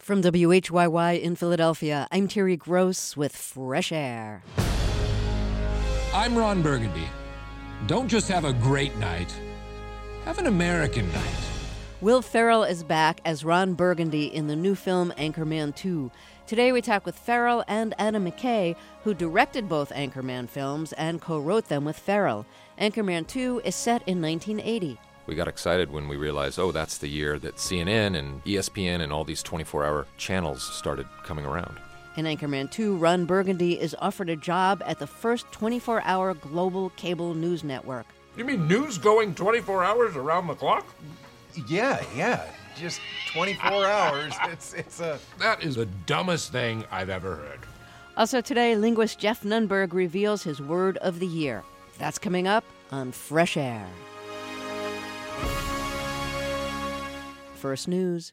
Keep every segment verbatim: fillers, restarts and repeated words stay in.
From W H Y Y in Philadelphia, I'm Terry Gross with Fresh Air. I'm Ron Burgundy. Don't just have a great night, have an American night. Will Ferrell is back as Ron Burgundy in the new film Anchorman two. Today we talk with Ferrell and Adam McKay, who directed both Anchorman films and co-wrote them with Ferrell. Anchorman two is set in nineteen eighty. We got excited when we realized, oh, that's the year that C N N and E S P N and all these twenty-four hour channels started coming around. In Anchorman two, Ron Burgundy is offered a job at the first twenty-four hour global cable news network. You mean news going twenty-four hours around the clock? Yeah, yeah. Just twenty-four hours. It's it's a... That is the dumbest thing I've ever heard. Also today, linguist Jeff Nunberg reveals his word of the year. That's coming up on Fresh Air. First News.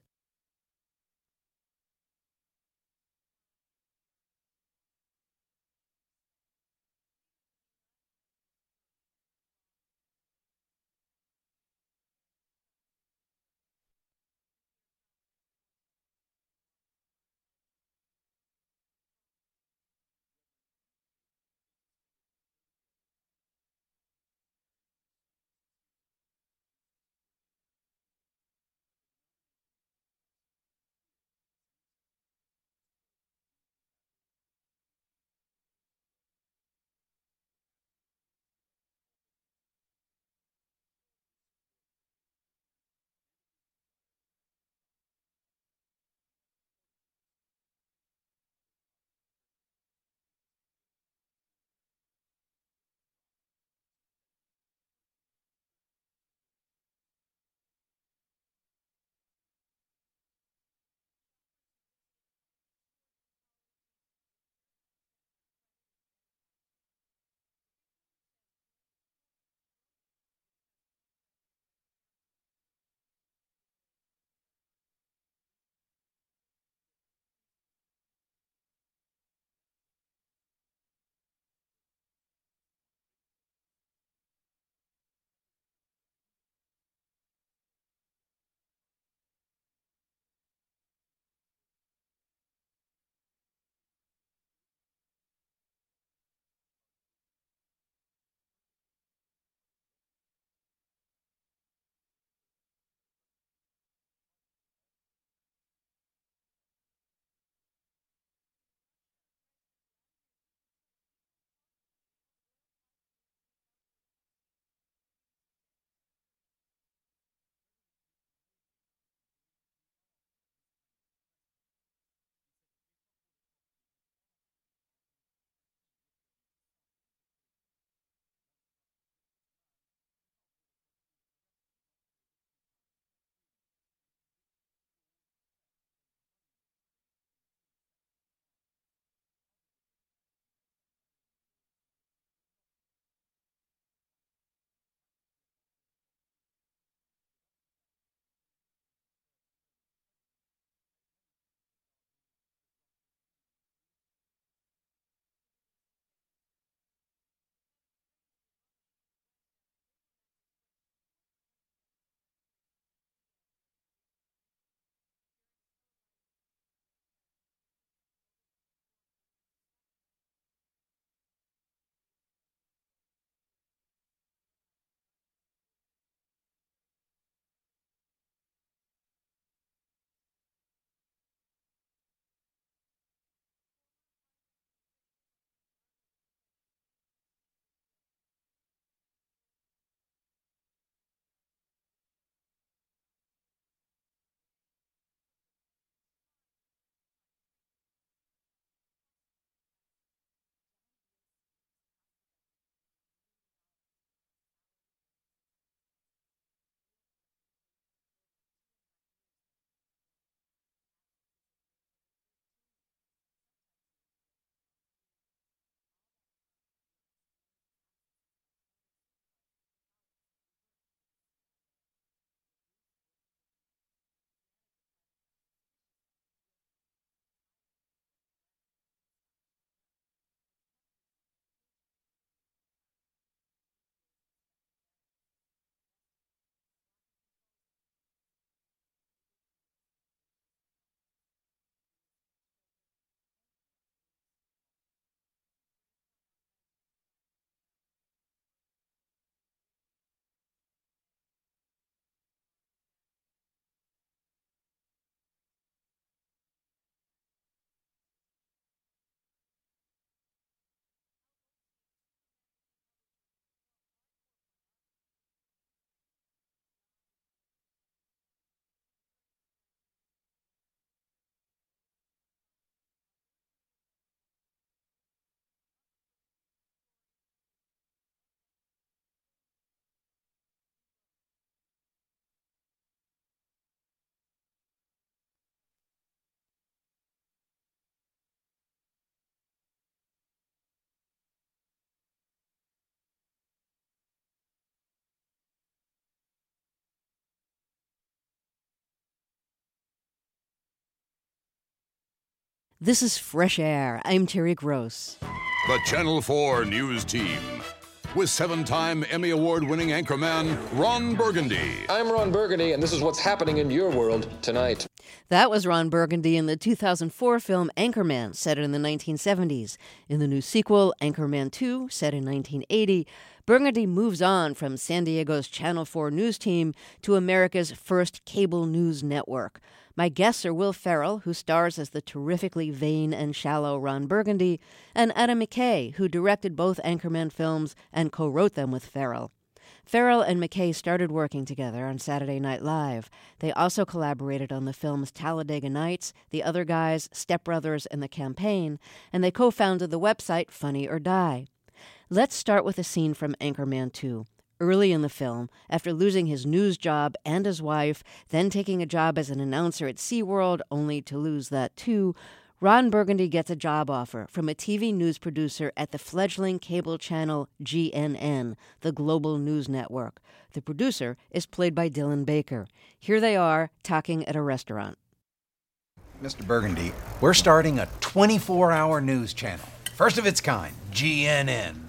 This is Fresh Air. I'm Terry Gross. The Channel four News Team with seven-time Emmy Award-winning anchorman Ron Burgundy. I'm Ron Burgundy, and this is what's happening in your world tonight. That was Ron Burgundy in the two thousand four film Anchorman, set in the nineteen seventies. In the new sequel, Anchorman two, set in nineteen eighty, Burgundy moves on from San Diego's Channel four news team to America's first cable news network. My guests are Will Ferrell, who stars as the terrifically vain and shallow Ron Burgundy, and Adam McKay, who directed both Anchorman films and co-wrote them with Ferrell. Ferrell and McKay started working together on Saturday Night Live. They also collaborated on the films Talladega Nights, The Other Guys, Step Brothers, and The Campaign, and they co-founded the website Funny or Die. Let's start with a scene from Anchorman two. Early in the film, after losing his news job and his wife, then taking a job as an announcer at SeaWorld, only to lose that too, Ron Burgundy gets a job offer from a T V news producer at the fledgling cable channel G N N, the Global News Network. The producer is played by Dylan Baker. Here they are, talking at a restaurant. Mister Burgundy, we're starting a twenty-four hour news channel. First of its kind, G N N.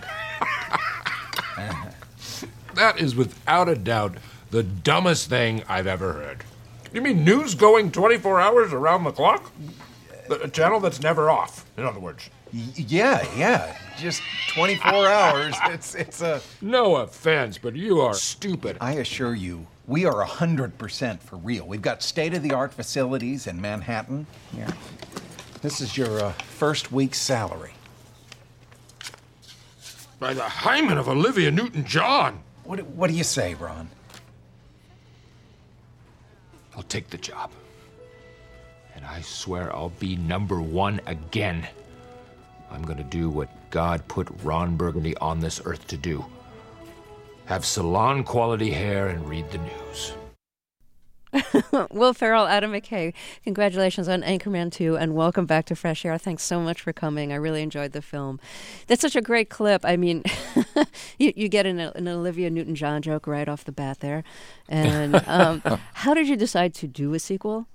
That is without a doubt the dumbest thing I've ever heard. You mean news going twenty-four hours around the clock? A channel that's never off, in other words. Y- yeah, yeah. Just twenty-four hours. It's it's a... No offense, but you are stupid. I assure you, we are one hundred percent for real. We've got state-of-the-art facilities in Manhattan. Here. This is your uh, first week's salary. By the hymen of Olivia Newton-John. What, what do you say, Ron? I'll take the job. And I swear I'll be number one again. I'm gonna do what God put Ron Burgundy on this earth to do. Have salon-quality hair and read the news. Will Ferrell, Adam McKay, congratulations on Anchorman two, and welcome back to Fresh Air. Thanks so much for coming. I really enjoyed the film. That's such a great clip. I mean, you, you get an, an Olivia Newton-John joke right off the bat there. And um, how did you decide to do a sequel?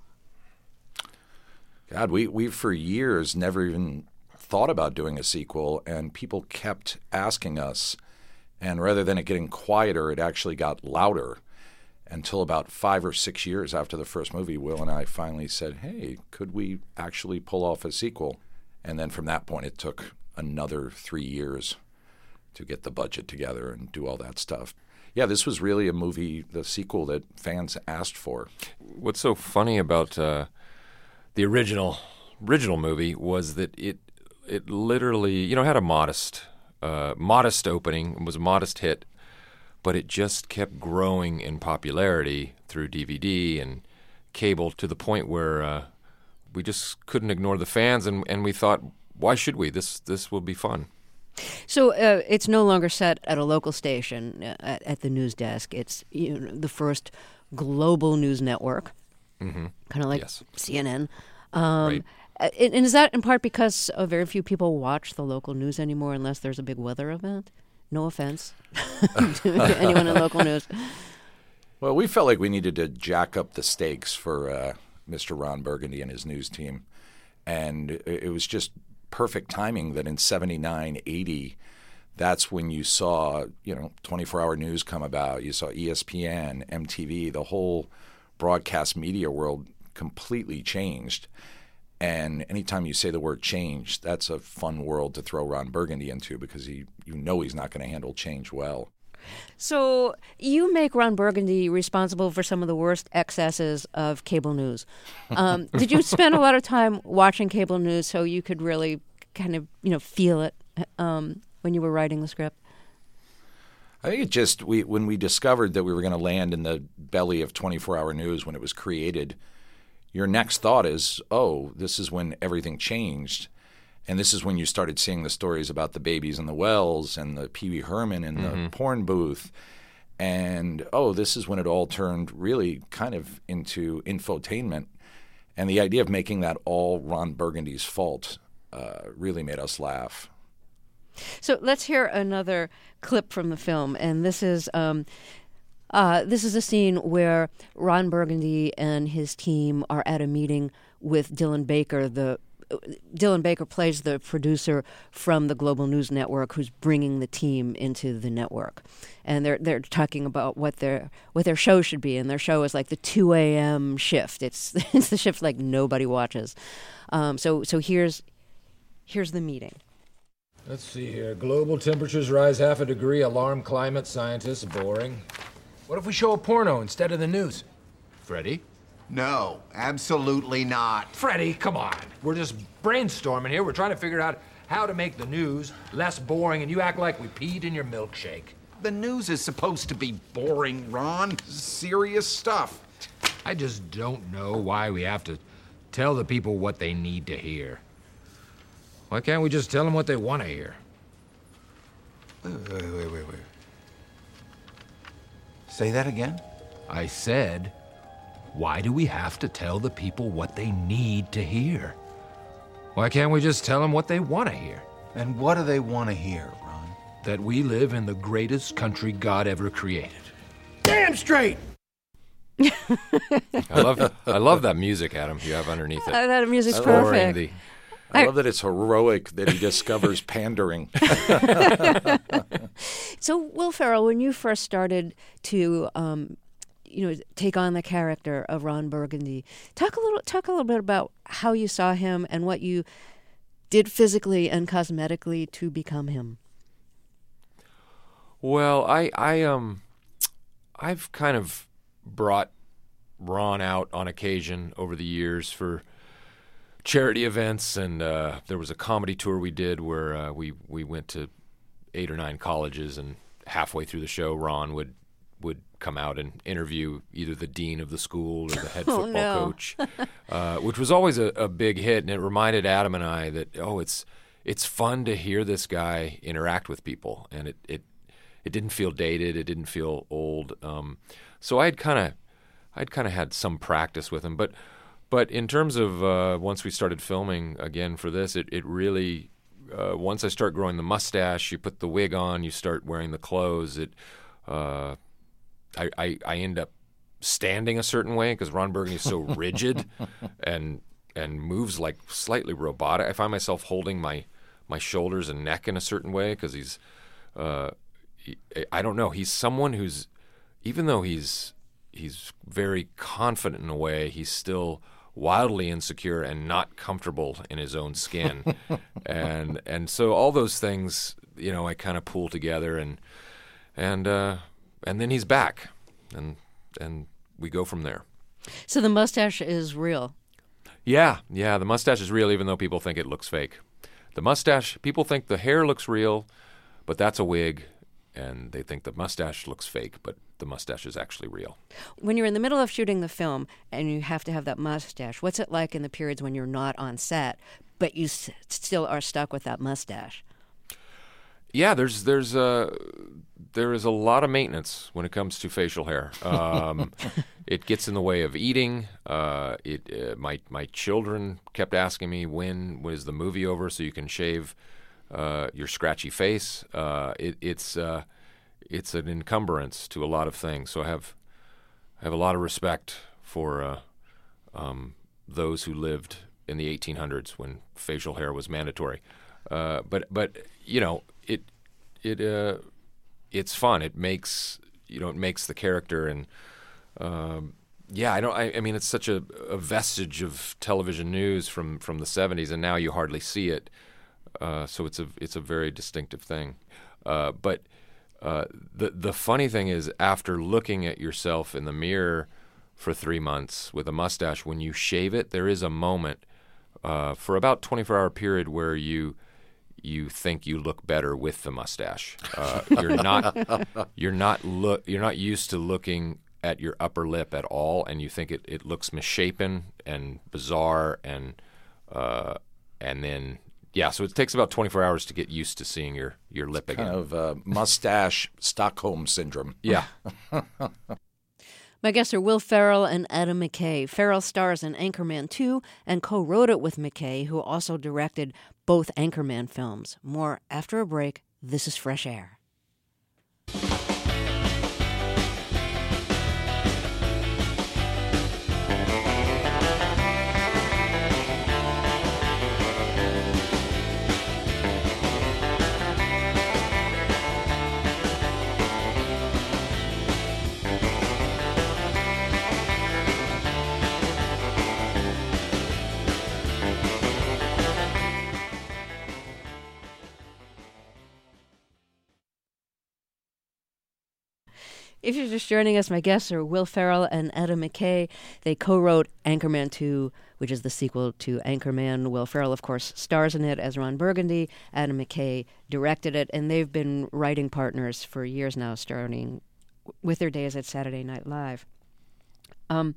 God, we, we for years never even thought about doing a sequel, and people kept asking us. And rather than it getting quieter, it actually got louder. Until about five or six years after the first movie, Will and I finally said, hey, could we actually pull off a sequel? And then from that point, it took another three years to get the budget together and do all that stuff. Yeah, this was really a movie, the sequel that fans asked for. What's so funny about uh, the original original movie was that it it literally, you know, had a modest uh, modest opening, it was a modest hit, but it just kept growing in popularity through D V D and cable to the point where uh, we just couldn't ignore the fans, and, and we thought, why should we? This this will be fun. So uh, it's no longer set at a local station uh, at, at the news desk. It's you know, the first global news network, Mm-hmm. kind of like Yes. C N N. Um, Right. And and is that in part because uh, very few people watch the local news anymore unless there's a big weather event? No offense to anyone in local news. Well, we felt like we needed to jack up the stakes for uh, Mister Ron Burgundy and his news team. And it, it was just perfect timing that in seventy-nine, eighty, that's when you saw, you know, twenty-four hour news come about. You saw E S P N, M T V, the whole broadcast media world completely changed. And anytime you say the word change, that's a fun world to throw Ron Burgundy into because he, you know he's not going to handle change well. So you make Ron Burgundy responsible for some of the worst excesses of cable news. Um, did you spend a lot of time watching cable news so you could really kind of, you know, feel it um, when you were writing the script? I think it just, we when we discovered that we were going to land in the belly of twenty-four hour news when it was created, your next thought is, oh, this is when everything changed. And this is when you started seeing the stories about the babies in the wells and the Pee Wee Herman in Mm-hmm. the porn booth. And, oh, this is when it all turned really kind of into infotainment. And the idea of making that all Ron Burgundy's fault uh, really made us laugh. So let's hear another clip from the film. And this is um, uh, this is a scene where Ron Burgundy and his team are at a meeting with Dylan Baker, the Dylan Baker plays the producer from the Global News Network who's bringing the team into the network. And they're they're talking about what their what their show should be, and their show is like the two a.m. shift. It's it's the shift like nobody watches. Um, so so here's here's the meeting. Let's see here. Global temperatures rise half a degree. Alarm climate scientists. Boring. What if we show a porno instead of the news? Freddie? No, absolutely not. Freddie, come on. We're just brainstorming here. We're trying to figure out how to make the news less boring, and you act like we peed in your milkshake. The news is supposed to be boring, Ron. Serious stuff. I just don't know why we have to tell the people what they need to hear. Why can't we just tell them what they want to hear? Wait, wait, wait, wait, wait. Say that again? I said, why do we have to tell the people what they need to hear? Why can't we just tell them what they want to hear? And what do they want to hear, Ron? That we live in the greatest country God ever created. Damn straight! I love I love that music, Adam, you have underneath it. Uh, that music's Scoring perfect. the- I love that it's heroic that he discovers pandering. So, Will Ferrell, when you first started to, um, you know, take on the character of Ron Burgundy, talk a little, talk a little bit about how you saw him and what you did physically and cosmetically to become him. Well, I, I, um, I've kind of brought Ron out on occasion over the years for charity events, and uh, there was a comedy tour we did where uh, we we went to eight or nine colleges, and halfway through the show, Ron would would come out and interview either the dean of the school or the head Oh, football no. coach, uh, which was always a, a big hit, and it reminded Adam and I that oh, it's it's fun to hear this guy interact with people, and it it, it didn't feel dated, it didn't feel old, um, so I'd kind of I'd kind of had some practice with him, but. But in terms of uh, once we started filming again for this, it, it really, uh, once I start growing the mustache, you put the wig on, you start wearing the clothes, it, uh, I, I, I end up standing a certain way because Ron Burgundy is so rigid and and moves like slightly robotic. I find myself holding my, my shoulders and neck in a certain way because he's, uh, he, I don't know, he's someone who's, even though he's he's very confident in a way, he's still wildly insecure and not comfortable in his own skin. and and so all those things, you know, I kind of pull together, and and uh, and then he's back, and and we go from there. So the mustache is real. Yeah, yeah, the mustache is real, even though people think it looks fake. The mustache, people think the hair looks real, but that's a wig, and they think the mustache looks fake, but the mustache is actually real. When you're in the middle of shooting the film and you have to have that mustache, what's it like in the periods when you're not on set, but you s- still are stuck with that mustache? Yeah, there's there's uh, there is a lot of maintenance when it comes to facial hair. Um, it gets in the way of eating. Uh, it uh, my my children kept asking me when was the movie over so you can shave uh, your scratchy face. Uh, it, it's uh, it's an encumbrance to a lot of things. So I have I have a lot of respect for uh, um, those who lived in the eighteen hundreds when facial hair was mandatory. Uh, but but you know it it uh, it's fun. It makes you know it makes the character, and um, yeah I don't I, I mean it's such a, a vestige of television news from, from the seventies, and now you hardly see it. Uh, so it's a it's a very distinctive thing. Uh, but uh, the the funny thing is, after looking at yourself in the mirror for three months with a mustache, when you shave it, there is a moment uh, for about twenty-four hour period where you you think you look better with the mustache. Uh, you're not you're not look you're not used to looking at your upper lip at all, and you think it, it looks misshapen and bizarre, and uh, and then yeah, so it takes about twenty-four hours to get used to seeing your, your lip again. Kind of uh, mustache Stockholm syndrome. Yeah. My guests are Will Ferrell and Adam McKay. Ferrell stars in Anchorman two and co-wrote it with McKay, who also directed both Anchorman films. More after a break. This is Fresh Air. If you're just joining us, my guests are Will Ferrell and Adam McKay. They co-wrote Anchorman two, which is the sequel to Anchorman. Will Ferrell, of course, stars in it as Ron Burgundy. Adam McKay directed it, and they've been writing partners for years now, starting with their days at Saturday Night Live. Um,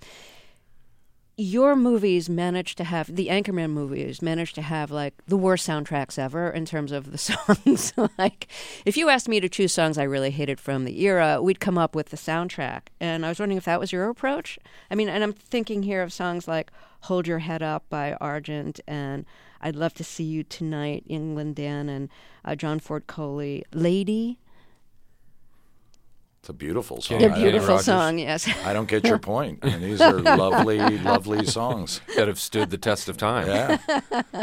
your movies managed to have, the Anchorman movies managed to have, like, the worst soundtracks ever in terms of the songs. Like, if you asked me to choose songs I really hated from the era, we'd come up with the soundtrack. And I was wondering if that was your approach? I mean, and I'm thinking here of songs like Hold Your Head Up by Argent and I'd Love to See You Tonight, England Dan, and uh, John Ford Coley, Lady. It's a beautiful song. A beautiful Rogers. song, yes. I don't get your point. I mean, these are lovely, lovely songs that have stood the test of time. Yeah.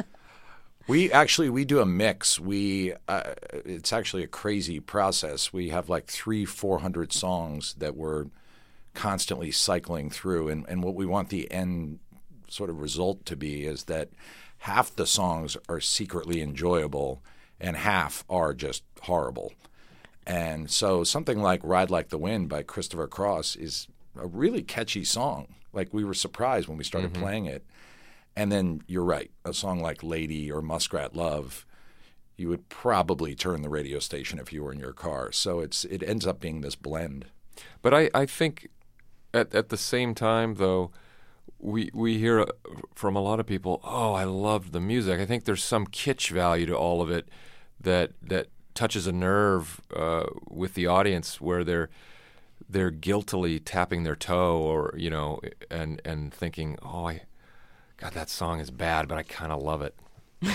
We actually we do a mix. We uh, it's actually a crazy process. We have like three, four hundred songs that we're constantly cycling through, and and what we want the end sort of result to be is that half the songs are secretly enjoyable, and half are just horrible. And so something like Ride Like the Wind by Christopher Cross is a really catchy song. Like, we were surprised when we started mm-hmm. playing it. And then you're right, a song like Lady or Muskrat Love, you would probably turn the radio station if you were in your car. So it's it ends up being this blend. But I, I think at at the same time, though, we we hear from a lot of people, oh, I loved the music. I think there's some kitsch value to all of it that that touches a nerve uh, with the audience where they're they're guiltily tapping their toe, or you know, and and thinking, oh, I, God, that song is bad, but I kind of love it.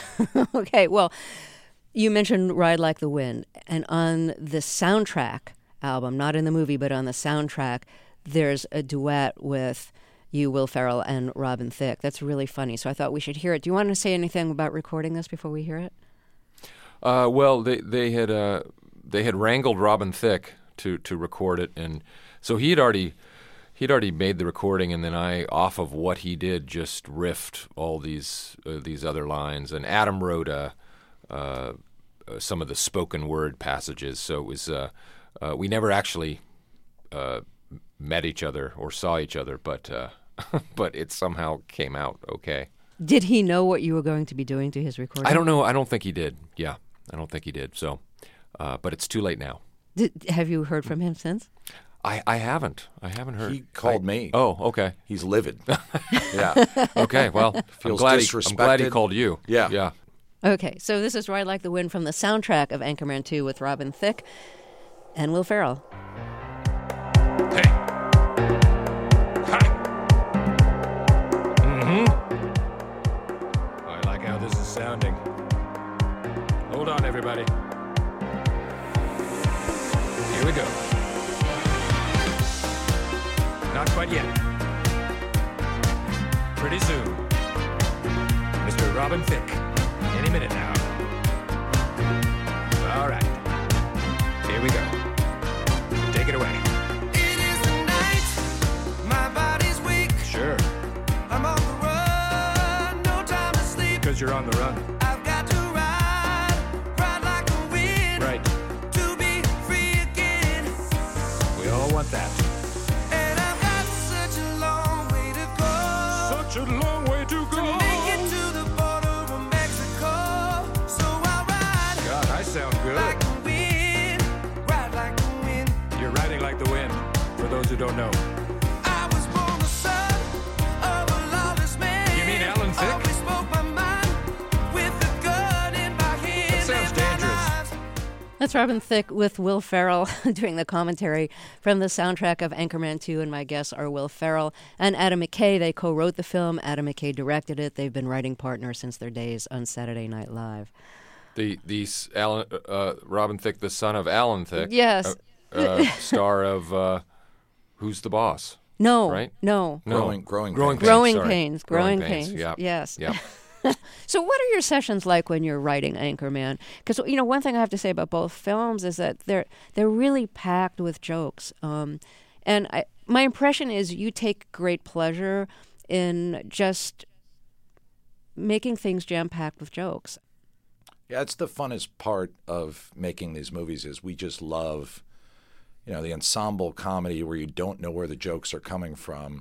Okay, well, you mentioned Ride Like the Wind, and on the soundtrack album, not in the movie, but on the soundtrack, there's a duet with you, Will Ferrell, and Robin Thicke. That's really funny. So I thought we should hear it. Do you want to say anything about recording this before we hear it? Uh, well, they they had uh, they had wrangled Robin Thicke to, to record it, and so he had already he'd already made the recording, and then I, off of what he did, just riffed all these uh, these other lines, and Adam wrote uh, uh, some of the spoken word passages. So it was uh, uh, we never actually uh, met each other or saw each other, but uh, but it somehow came out okay. Did he know what you were going to be doing to his recording? I don't know. I don't think he did. Yeah. I don't think he did. So, uh, but it's too late now. Did, have you heard from him since? I, I haven't. I haven't heard. He called I, me. Oh, okay. He's livid. Yeah. Okay. Well, I'm Feels glad, he, disrespected. I'm glad he called you. Yeah. Yeah. Okay. So this is Ride Like the Wind from the soundtrack of Anchorman two with Robin Thicke and Will Ferrell. Hey. Hi. Mm-hmm. I like how this is sounding. Hold on, everybody. Here we go. Not quite yet. Pretty soon. Mister Robin Thicke. Any minute now. All right. Here we go. Take it away. It is the night. My body's weak. Sure. I'm on the run. No time to sleep. Because you're on the run. I've got to ride. Ride like the wind. Right. To be free again. We all want that. And I've got such a long way to go. Such a long way to go. To make it to the border of Mexico. So I'll ride. God, I sound good. Like the wind. Ride like the wind. You're riding like the wind, for those who don't know. I was born the son of a lawless man. You mean Alan Thicke? Always spoke my mind with a gun in my hand. That sounds dangerous. That's Robin Thicke with Will Ferrell doing the commentary from the soundtrack of Anchorman two, and my guests are Will Ferrell and Adam McKay. They co-wrote the film. Adam McKay directed it. They've been writing partners since their days on Saturday Night Live. The the Alan uh, Robin Thicke, the son of Alan Thicke. Yes. Uh, uh, star of uh, Who's the Boss? No. Right? No. No. Growing, growing, growing pains. Growing sorry. pains. Growing, Growing pains. pains. Yeah. Yes. Yeah. So what are your sessions like when you're writing Anchorman? Because, you know, one thing I have to say about both films is that they're they're really packed with jokes. Um, and I, my impression is you take great pleasure in just making things jam-packed with jokes. Yeah, it's the funnest part of making these movies is we just love, you know, the ensemble comedy where you don't know where the jokes are coming from,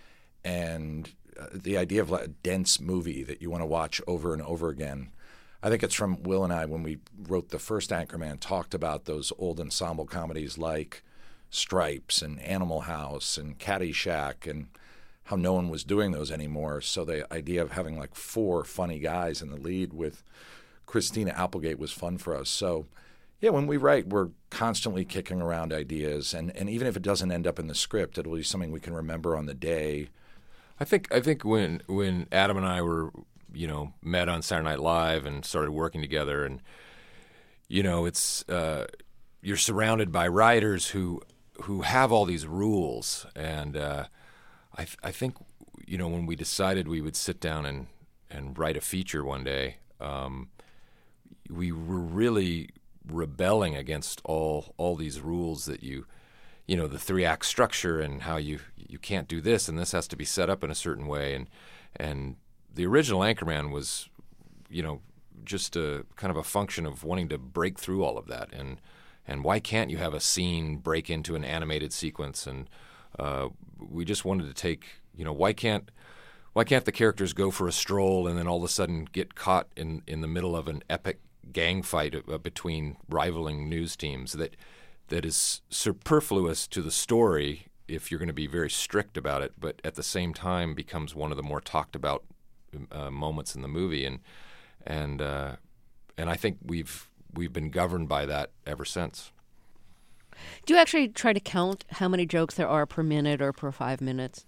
and uh, the idea of like a dense movie that you want to watch over and over again. I think it's from Will and I, when we wrote the first Anchorman, talked about those old ensemble comedies like Stripes and Animal House and Caddyshack, and how no one was doing those anymore. So the idea of having like four funny guys in the lead with Christina Applegate was fun for us. So yeah, when we write, we're constantly kicking around ideas, and, and even if it doesn't end up in the script, it'll be something we can remember on the day. I think I think when when Adam and I were, you know, met on Saturday Night Live and started working together, and you know, it's uh, you're surrounded by writers who who have all these rules, and uh, I th- I think, you know, when we decided we would sit down and and write a feature one day, um, we were really rebelling against all all these rules that you you know, the three act structure and how you you can't do this and this has to be set up in a certain way, and and the original Anchorman was, you know, just a kind of a function of wanting to break through all of that, and and why can't you have a scene break into an animated sequence, and uh, we just wanted to take, you know, why can't why can't the characters go for a stroll and then all of a sudden get caught in in the middle of an epic gang fight uh, between rivaling news teams that that is superfluous to the story if you're going to be very strict about it, but at the same time becomes one of the more talked about uh, moments in the movie, and and uh, and I think we've we've been governed by that ever since. Do you actually try to count how many jokes there are per minute or per five minutes?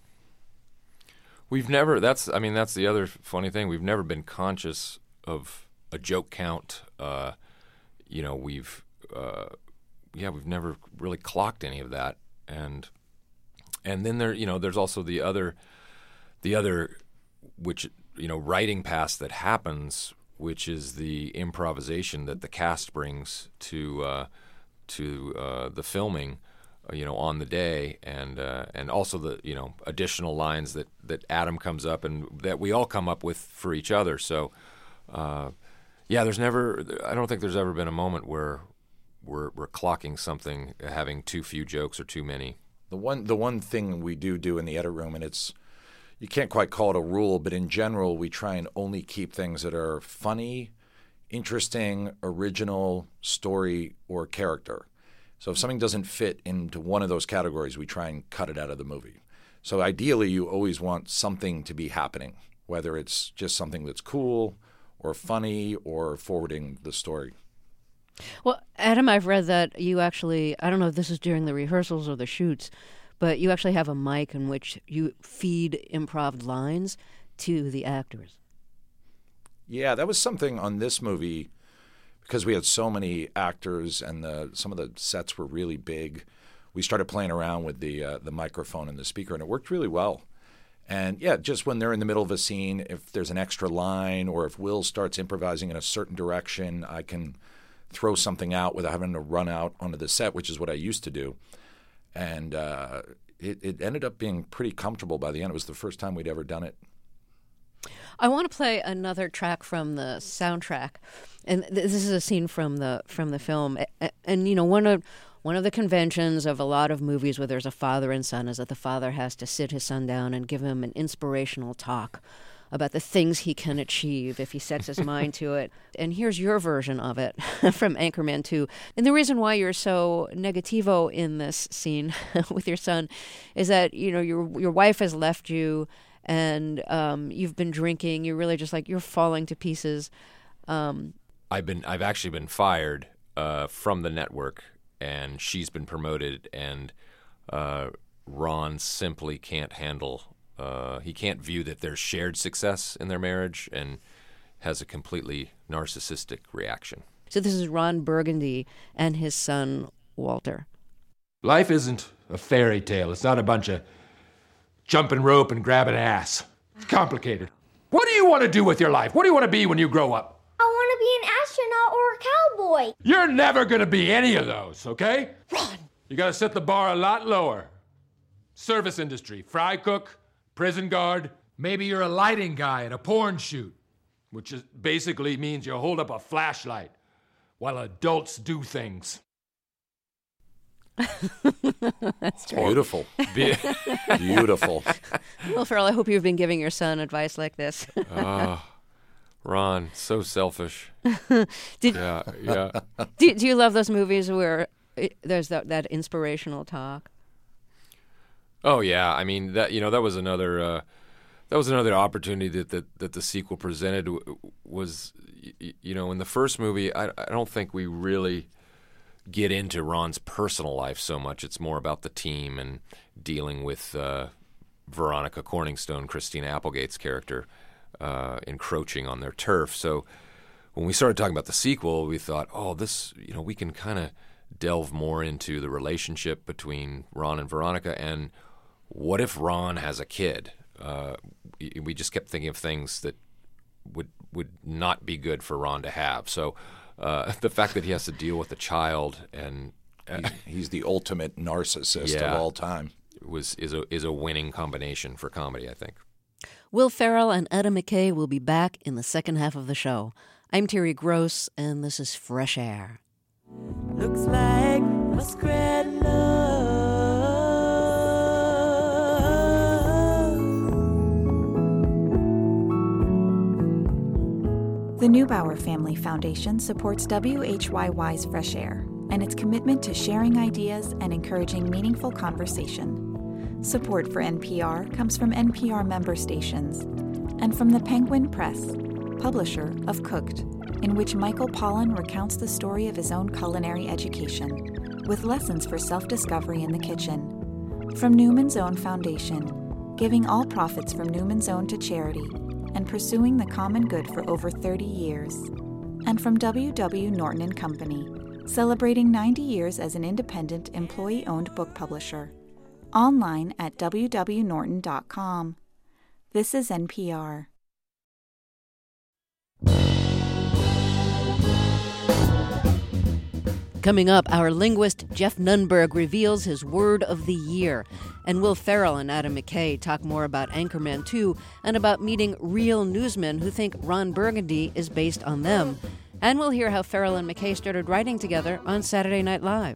We've never. That's. I mean, that's the other funny thing. We've never been conscious of a joke count. Uh, you know, we've. Uh, Yeah, we've never really clocked any of that, and and then there, you know, there's also the other, the other, which you know, writing pass that happens, which is the improvisation that the cast brings to uh, to uh, the filming, uh, you know, on the day, and uh, and also the you know additional lines that that Adam comes up and that we all come up with for each other. So, uh, yeah, there's never, I don't think there's ever been a moment where. We're, we're clocking something, having too few jokes or too many. The one the one thing we do do in the edit room, and it's, you can't quite call it a rule, but in general we try and only keep things that are funny, interesting, original, story, or character. So if something doesn't fit into one of those categories, we try and cut it out of the movie. So ideally you always want something to be happening, whether it's just something that's cool or funny or forwarding the story. Well, Adam, I've read that you actually, I don't know if this is during the rehearsals or the shoots, but you actually have a mic in which you feed improv lines to the actors. Yeah, that was something on this movie, because we had so many actors and the, some of the sets were really big. We started playing around with the uh, the microphone and the speaker, and it worked really well. And yeah, just when they're in the middle of a scene, if there's an extra line or if Will starts improvising in a certain direction, I can throw something out without having to run out onto the set, which is what I used to do. And uh, it, it ended up being pretty comfortable by the end. It was the first time we'd ever done it. I want to play another track from the soundtrack, and this is a scene from the from the film. And, and you know, one of one of the conventions of a lot of movies where there's a father and son is that the father has to sit his son down and give him an inspirational talk about the things he can achieve if he sets his mind to it. And here's your version of it from Anchorman two. And the reason why you're so negativo in this scene with your son is that, you know, your your wife has left you and um, you've been drinking. You're really just like, you're falling to pieces. Um, I've been, I've actually been fired uh, from the network, and she's been promoted, and uh, Ron simply can't handle Uh, he can't view that there's shared success in their marriage and has a completely narcissistic reaction. So this is Ron Burgundy and his son, Walter. Life isn't a fairy tale. It's not a bunch of jumping rope and grabbing ass. It's complicated. What do you want to do with your life? What do you want to be when you grow up? I want to be an astronaut or a cowboy. You're never going to be any of those, okay? Ron! You got to set the bar a lot lower. Service industry, fry cook, prison guard. Maybe you're a lighting guy at a porn shoot, which is basically means you hold up a flashlight while adults do things. That's great. Beautiful. Be- beautiful. Will Ferrell, I hope you've been giving your son advice like this. Ah, Ron, so selfish. Did, yeah, yeah. Do, do you love those movies where it, there's that, that inspirational talk? Oh yeah, I mean that. You know, that was another. Uh, that was another opportunity that, that, that the sequel presented. Was, you know, in the first movie, I, I don't think we really get into Ron's personal life so much. It's more about the team and dealing with uh, Veronica Corningstone, Christina Applegate's character, uh, encroaching on their turf. So when we started talking about the sequel, we thought, oh, this, you know, we can kind of delve more into the relationship between Ron and Veronica, and what if Ron has a kid? Uh, we just kept thinking of things that would would not be good for Ron to have. So uh, the fact that he has to deal with a child, and uh, he's the ultimate narcissist yeah, of all time, was is a is a winning combination for comedy, I think. Will Ferrell and Etta McKay will be back in the second half of the show. I'm Terry Gross, and this is Fresh Air. Looks like muskrat love. The Neubauer Family Foundation supports W H Y Y's Fresh Air and its commitment to sharing ideas and encouraging meaningful conversation. Support for N P R comes from N P R member stations and from the Penguin Press, publisher of Cooked, in which Michael Pollan recounts the story of his own culinary education, with lessons for self-discovery in the kitchen. From Newman's Own Foundation, giving all profits from Newman's Own to charity, and pursuing the common good for over thirty years. And from W W. Norton and Company, celebrating ninety years as an independent, employee-owned book publisher. Online at w w norton dot com. This is N P R. Coming up, our linguist Jeff Nunberg reveals his word of the year. And Will Ferrell and Adam McKay talk more about Anchorman two and about meeting real newsmen who think Ron Burgundy is based on them. And we'll hear how Ferrell and McKay started writing together on Saturday Night Live.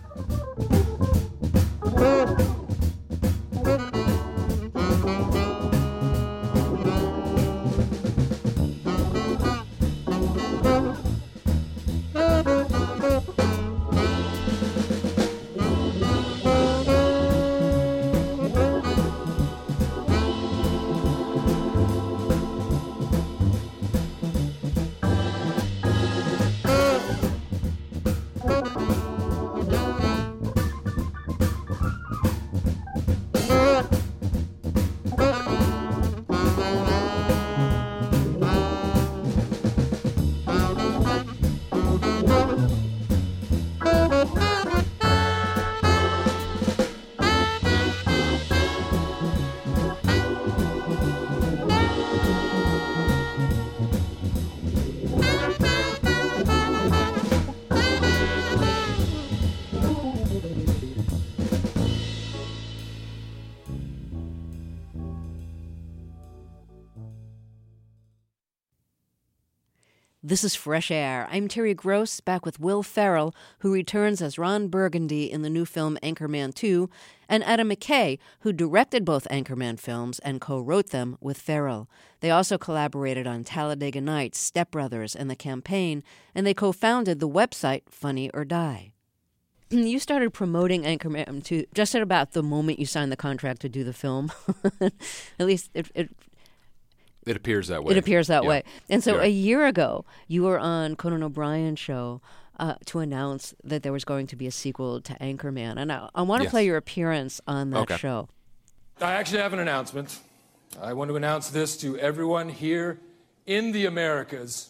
This is Fresh Air. I'm Terry Gross, back with Will Ferrell, who returns as Ron Burgundy in the new film Anchorman two, and Adam McKay, who directed both Anchorman films and co-wrote them with Ferrell. They also collaborated on Talladega Nights, Step Brothers, and The Campaign, and they co-founded the website Funny or Die. You started promoting Anchorman two just at about the moment you signed the contract to do the film. At least it... it It appears that way. It appears that yeah. way. And so yeah. a year ago, you were on Conan O'Brien's show uh, to announce that there was going to be a sequel to Anchorman. And I, I want to yes. play your appearance on that okay. show. I actually have an announcement. I want to announce this to everyone here in the Americas,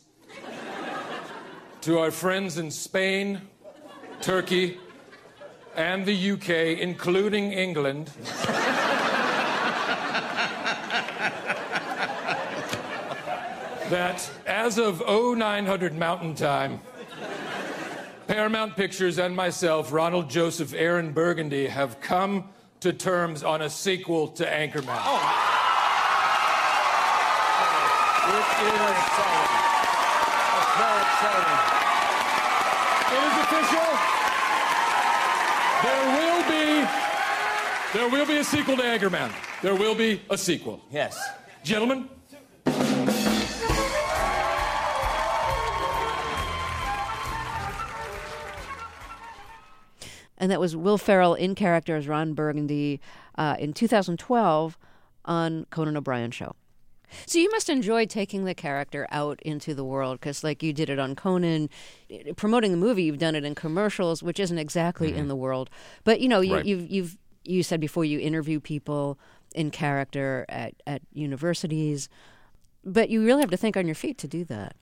to our friends in Spain, Turkey, and the U K, including England. That as of oh nine hundred Mountain Time, Paramount Pictures and myself, Ronald Joseph Aaron Burgundy, have come to terms on a sequel to Anchorman. Oh. It is exciting. It's very exciting. It is official. There will be, there will be a sequel to Anchorman. There will be a sequel. Yes. Gentlemen. And that was Will Ferrell in character as Ron Burgundy uh, in two thousand twelve on Conan O'Brien Show. So you must enjoy taking the character out into the world, because like you did it on Conan, promoting the movie, you've done it in commercials, which isn't exactly mm-hmm. in the world. But, you know, you, right. you've, you've you said before you interview people in character at, at universities, but you really have to think on your feet to do that.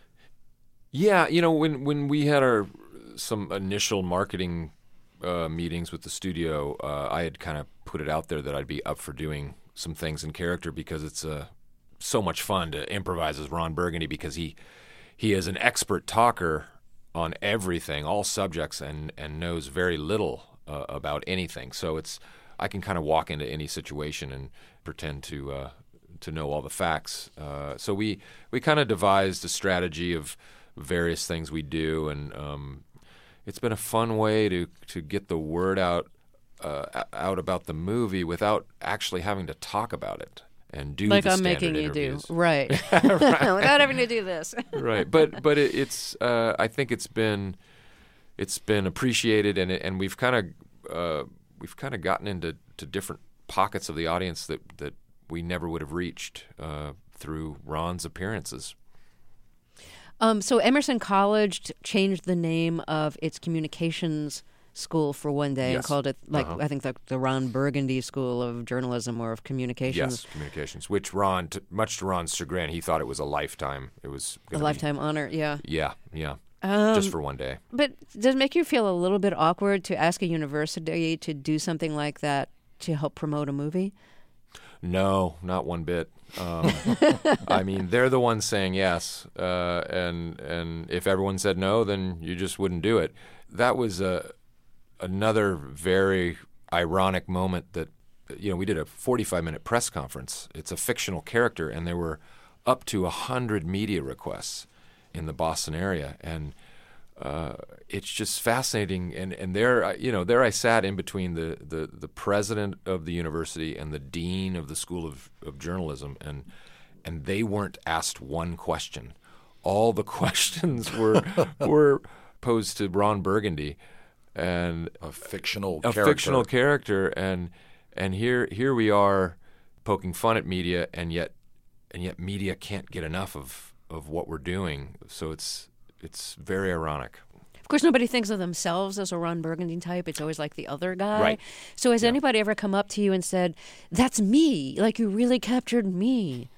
Yeah, you know, when, when we had our some initial marketing uh, meetings with the studio, uh, I had kind of put it out there that I'd be up for doing some things in character, because it's uh, so much fun to improvise as Ron Burgundy, because he he is an expert talker on everything, all subjects, and, and knows very little uh, about anything. So it's I can kind of walk into any situation and pretend to uh, to know all the facts. Uh, so we we kind of devised a strategy of various things we do, and um, it's been a fun way to to get the word out uh, out about the movie without actually having to talk about it and do like the I'm standard making you interviews. do, right? Right. Without having to do this, right? But but it, it's uh, I think it's been it's been appreciated, and it, and we've kind of uh, we've kind of gotten into to different pockets of the audience that that we never would have reached uh, through Ron's appearances. Um, so Emerson College t- changed the name of its communications school for one day Yes. and called it, like, Uh-huh. I think the, the Ron Burgundy School of Journalism or of Communications. Yes, communications. Which Ron, t- much to Ron's chagrin, he thought it was a lifetime. It was A gonna lifetime be, honor, yeah. Yeah, yeah. Um, Just for one day. But does it make you feel a little bit awkward to ask a university to do something like that to help promote a movie? No, not one bit. Um, I mean, they're the ones saying yes, uh, and and if everyone said no, then you just wouldn't do it. That was a another very ironic moment that, you know, we did a forty-five minute press conference. It's a fictional character, and there were up to one hundred media requests in the Boston area, and uh, it's just fascinating. And, and there, you know, there I sat in between the, the, the president of the university and the dean of the School of, of Journalism, and and they weren't asked one question. All the questions were were posed to Ron Burgundy, and a fictional a character. fictional character, and and here here we are poking fun at media, and yet and yet media can't get enough of, of what we're doing. So it's it's very ironic. Of course, nobody thinks of themselves as a Ron Burgundy type. It's always like the other guy. Right. So has Yeah. anybody ever come up to you and said, "That's me, like you really captured me"?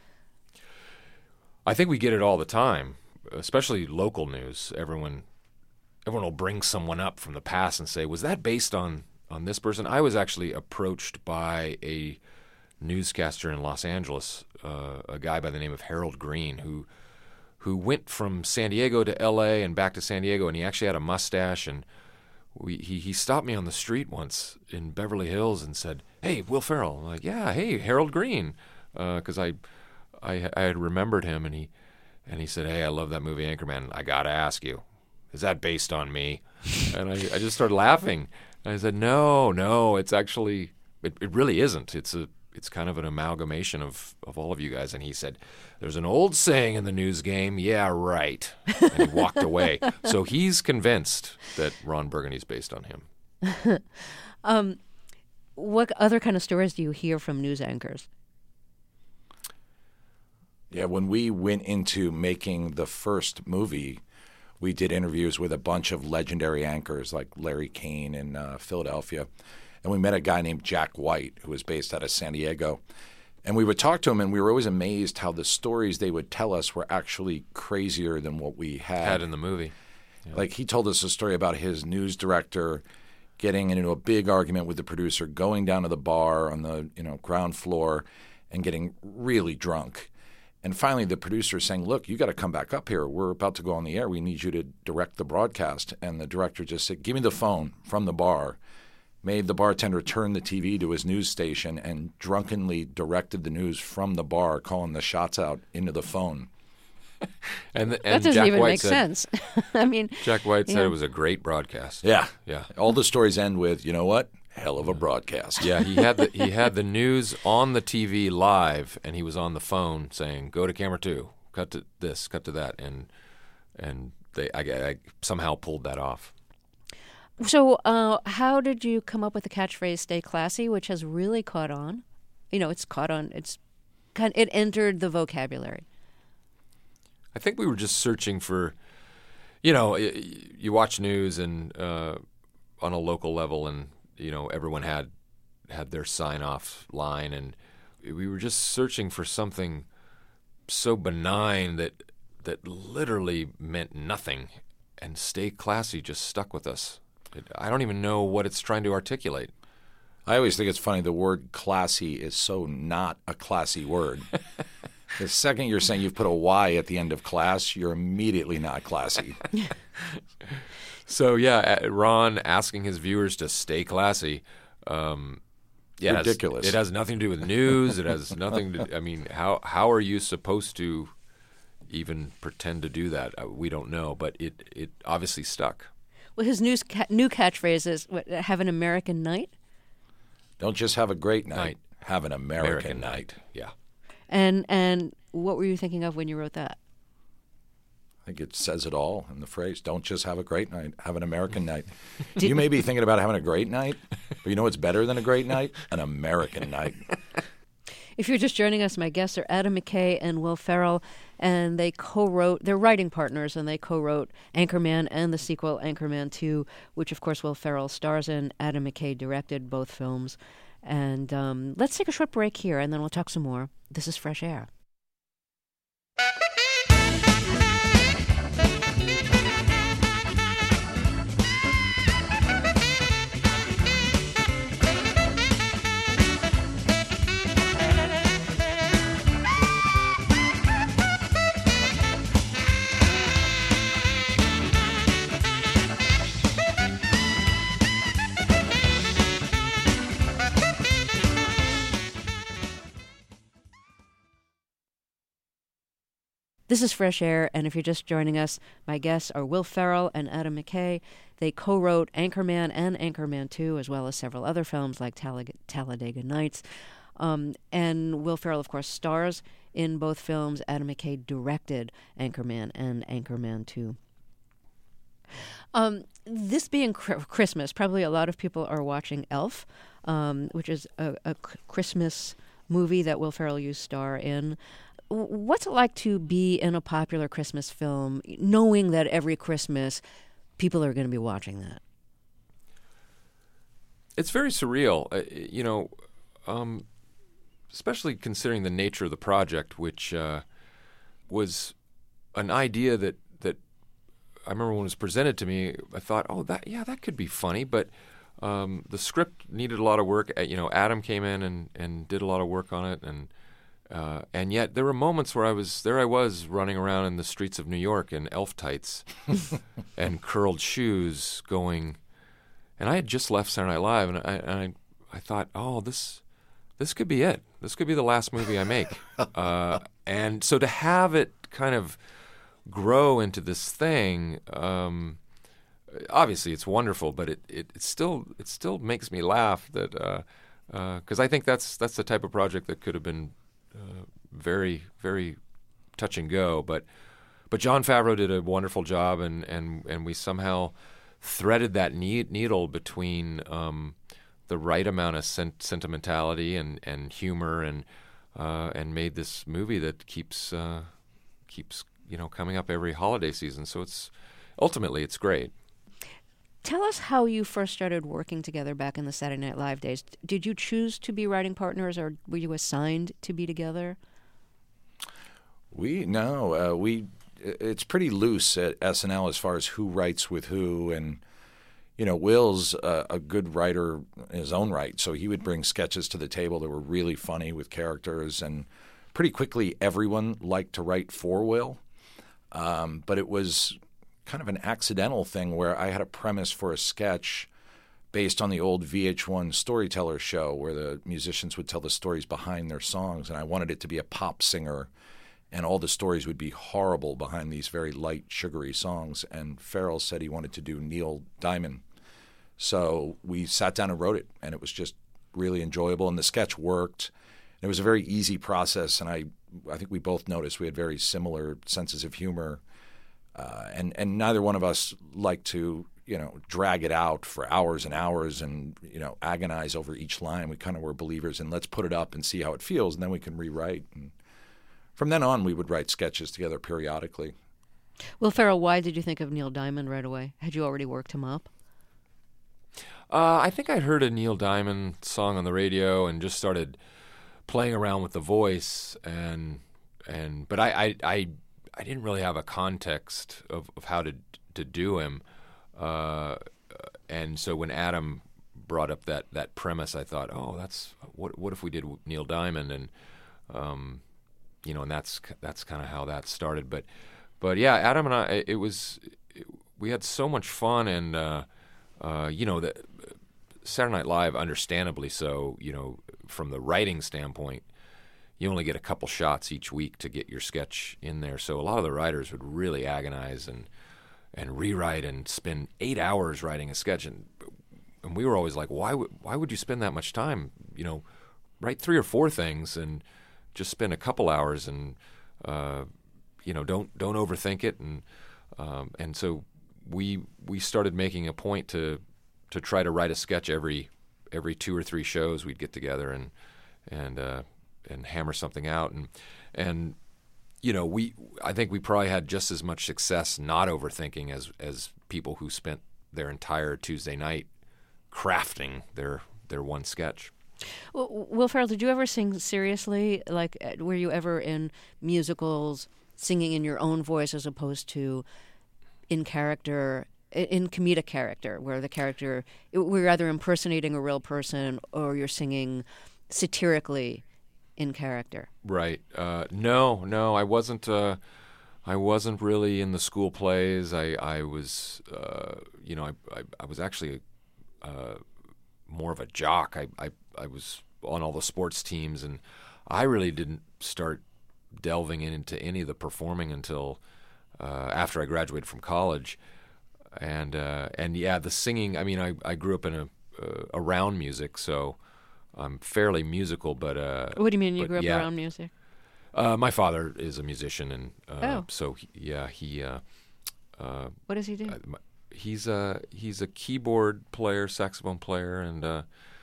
I think we get it all the time, especially local news. Everyone everyone will bring someone up from the past and say, "Was that based on, on this person?" I was actually approached by a newscaster in Los Angeles, uh, a guy by the name of Harold Green, who who went from San Diego to L A and back to San Diego, and he actually had a mustache, and we he, he stopped me on the street once in Beverly Hills and said, "Hey, Will Ferrell." I'm like, "Yeah, hey, Harold Green," because uh, I, I I had remembered him, and he and he said, "Hey, I love that movie Anchorman. I gotta ask you, is that based on me?" And I, I just started laughing. And I said, "No, no, it's actually it, it really isn't. It's a it's kind of an amalgamation of, of all of you guys." And he said, "There's an old saying in the news game, yeah, right." And he walked away. So he's convinced that Ron Burgundy's based on him. um, what other kind of stories do you hear from news anchors? Yeah, when we went into making the first movie, we did interviews with a bunch of legendary anchors like Larry Kane in uh, Philadelphia. And we met a guy named Jack White, who was based out of San Diego. And we would talk to him, and we were always amazed how the stories they would tell us were actually crazier than what we had. Had in the movie. Yeah. Like, he told us a story about his news director getting into a big argument with the producer, going down to the bar on the you know ground floor and getting really drunk. And finally, the producer saying, "Look, you got to come back up here. We're about to go on the air. We need you to direct the broadcast." And the director just said, "Give me the phone," from the bar, made the bartender turn the T V to his news station, and drunkenly directed the news from the bar, calling the shots out into the phone. And, the, that and doesn't Jack even White make said, sense. I mean, Jack White yeah. said it was a great broadcast. Yeah. Yeah. All the stories end with, you know what? Hell of a broadcast. Yeah, he had the he had the news on the T V live, and he was on the phone saying, "Go to camera two, cut to this, cut to that," and and they I, I somehow pulled that off. So, uh, how did you come up with the catchphrase "Stay classy," which has really caught on? You know, it's caught on. It's kind. It entered the vocabulary. I think we were just searching for, you know, you, you watch news and uh, on a local level, and you know everyone had had their sign off line, and we were just searching for something so benign that that literally meant nothing, and "Stay classy" just stuck with us. It, I don't even know what it's trying to articulate. I always think it's funny. The word classy is so not a classy word. The second you're saying you've put a Y at the end of class, you're immediately not classy. So, yeah, Ron asking his viewers to stay classy. Um, yeah, ridiculous. It has nothing to do with news. It has nothing to – I mean, how how are you supposed to even pretend to do that? Uh, we don't know, but it, it obviously stuck. Well, his new, ca- new catchphrase is, what, have an American night? Don't just have a great night. Night. Have an American, American night. night. Yeah. And and what were you thinking of when you wrote that? I think it says it all in the phrase, don't just have a great night, have an American night. You may be thinking about having a great night, but you know what's better than a great night? An American night. If you're just joining us, my guests are Adam McKay and Will Ferrell, and they co-wrote, they're writing partners, and they co-wrote Anchorman and the sequel, Anchorman two, which, of course, Will Ferrell stars in. Adam McKay directed both films. And um, let's take a short break here, and then we'll talk some more. This is Fresh Air. This is Fresh Air, and if you're just joining us, my guests are Will Ferrell and Adam McKay. They co-wrote Anchorman and Anchorman two, as well as several other films like Talladega, Talladega Nights. Um, and Will Ferrell, of course, stars in both films. Adam McKay directed Anchorman and Anchorman two. Um, this being cr- Christmas, probably a lot of people are watching Elf, um, which is a, a Christmas movie that Will Ferrell used star in. What's it like to be in a popular Christmas film, knowing that every Christmas people are going to be watching that? It's very surreal, uh, you know, um, especially considering the nature of the project, which uh, was an idea that, that I remember when it was presented to me, I thought, oh, that yeah, that could be funny, but um, the script needed a lot of work. You know, Adam came in and, and did a lot of work on it, and Uh, and yet there were moments where I was there I was running around in the streets of New York in elf tights and curled shoes going, and I had just left Saturday Night Live, and I, and I, I thought, oh, this this could be it. This could be the last movie I make. uh, and so to have it kind of grow into this thing, um, obviously it's wonderful, but it, it, it still it still makes me laugh that because uh, uh, I think that's that's the type of project that could have been Uh, very, very touch and go, but but Jon Favreau did a wonderful job, and, and, and we somehow threaded that ne- needle between um, the right amount of sen- sentimentality and, and humor, and uh, and made this movie that keeps uh, keeps you know coming up every holiday season. So it's ultimately it's great. Tell us how you first started working together back in the Saturday Night Live days. Did you choose to be writing partners, or were you assigned to be together? We no, uh, we. It's pretty loose at S N L as far as who writes with who, and you know, Will's a, a good writer in his own right, so he would bring sketches to the table that were really funny with characters, and pretty quickly everyone liked to write for Will, um, but it was kind of an accidental thing where I had a premise for a sketch based on the old V H one Storyteller show where the musicians would tell the stories behind their songs, and I wanted it to be a pop singer. and all the stories would be horrible behind these very light, sugary songs. And Farrell said he wanted to do Neil Diamond. So we sat down and wrote it, and it was just really enjoyable, and the sketch worked. It was a very easy process, and I I think we both noticed we had very similar senses of humor, uh, and, and neither one of us liked to, you know, drag it out for hours and hours and, you know, agonize over each line. We kind of were believers in let's put it up and see how it feels, and then we can rewrite. And from then on, we would write sketches together periodically. Will Ferrell, why did you think of Neil Diamond right away? Had you already worked him up? Uh, I think I'd heard a Neil Diamond song on the radio and just started playing around with the voice, and and but I I, I, I didn't really have a context of, of how to to do him, uh, and so when Adam brought up that, that premise, I thought, oh, that's what what if we did Neil Diamond, and um, you know, and that's that's kind of how that started. But but yeah, Adam and I, it was it, we had so much fun, and uh, uh, you know, the Saturday Night Live, understandably so, you know, from the writing standpoint, you only get a couple shots each week to get your sketch in there. So a lot of the writers would really agonize and and rewrite and spend eight hours writing a sketch. And, and we were always like, why would why would you spend that much time? You know, write three or four things and just spend a couple hours, and uh, you know, don't don't overthink it. And um, and so we we started making a point to to try to write a sketch every every two or three shows. We'd get together and and uh, and hammer something out, and and you know, we I think we probably had just as much success not overthinking as as people who spent their entire Tuesday night crafting their their one sketch. Well, Will Ferrell, did you ever sing seriously? Like, were you ever in musicals singing in your own voice as opposed to in character? In comedic character, where the character, we're either impersonating a real person or you're singing satirically in character. Right. Uh, no, no, I wasn't. Uh, I wasn't really in the school plays. I, I was, uh, you know, I, I, I was actually uh, more of a jock. I, I, I was on all the sports teams, and I really didn't start delving into any of the performing until uh, after I graduated from college. And uh, and yeah, the singing. I mean, I, I grew up in a uh, around music, so I'm fairly musical. But uh, what do you mean you but, grew up yeah. around music? Uh, my father is a musician, and uh, oh. so he, yeah, he. Uh, uh, what does he do? Uh, he's a he's a keyboard player, saxophone player, and uh,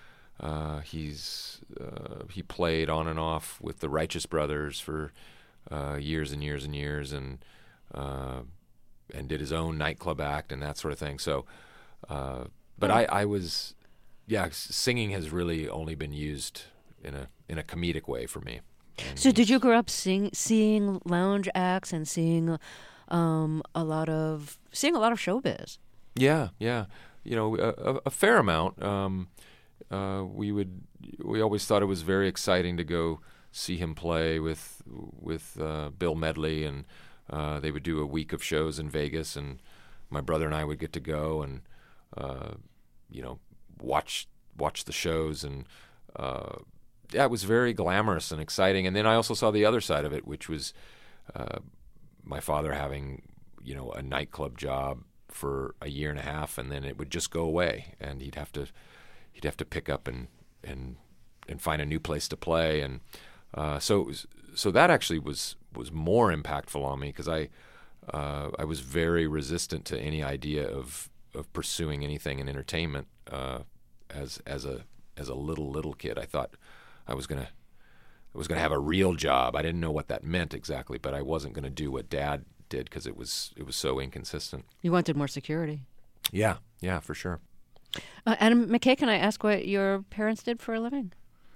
uh, he's uh, he played on and off with the Righteous Brothers for uh, years and years and years, and. Uh, and did his own nightclub act and that sort of thing. So, uh, but I, I was, yeah, singing has really only been used in a in a comedic way for me. And so did you grow up sing, seeing lounge acts and seeing um, a lot of, seeing a lot of showbiz? Yeah, yeah. You know, a, a fair amount. Um, uh, we would, we always thought it was very exciting to go see him play with, with uh, Bill Medley, and Uh, they would do a week of shows in Vegas, and my brother and I would get to go and, uh, you know, watch watch the shows, and uh, yeah, it was very glamorous and exciting. And then I also saw the other side of it, which was uh, my father having, you know, a nightclub job for a year and a half, and then it would just go away, and he'd have to he'd have to pick up and and and find a new place to play, and uh, so it was, so that actually was. was more impactful on me, because I uh, I was very resistant to any idea of of pursuing anything in entertainment uh, as as a as a little little kid. I thought I was gonna I was gonna have a real job. I didn't know what that meant exactly, but I wasn't gonna do what Dad did, because it was it was so inconsistent. You wanted more security. Yeah, yeah, for sure. Uh, Adam McKay, can I ask what your parents did for a living?